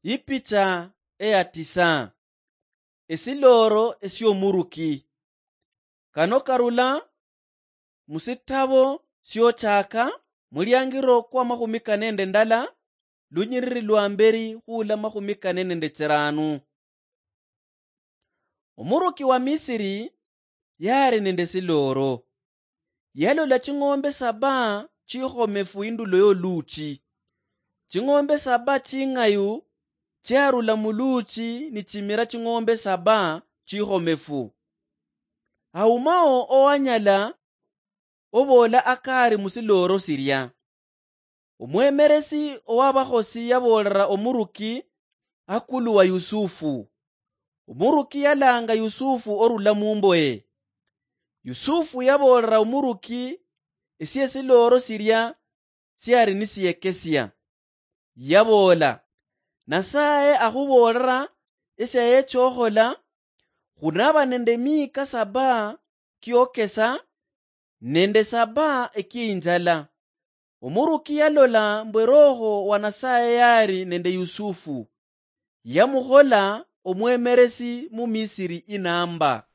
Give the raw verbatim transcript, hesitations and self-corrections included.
Ipicha eya tisa. Esiloro esyomuruki. Kano karula musitabo syochaka mulyangiro kwa mahumi kanende ndala lunyiriri lwa mberi hula mahumi kanende tsiranu. Omuruki wa Misiri yari nende siloro. Yalola ching'ombe saba chihomefu indulo yoluchi. Ching'ombe saba ching'ayu chiarula muluchi ni chimira ching'ombe saba chihomefu. Haumao owanyala obola akari musiloro sirya. Omwemeresi owabahosi yabolera omuruki akulu wa Yusufu. Omuruki yalanga Yusufu orula mumboe. Yusufu yabolera omuruki esye siloro sirya syari nisiyekesya. Yabola, Nasaye ahubolera esyaye chohola hunaba nende mika saba kyokesa nende saba ekiinjala. Omuruki yalola mbwe roho wa Nasaye yari nende Yusufu. Yamuhola omwemeresi mu Misiri inamba.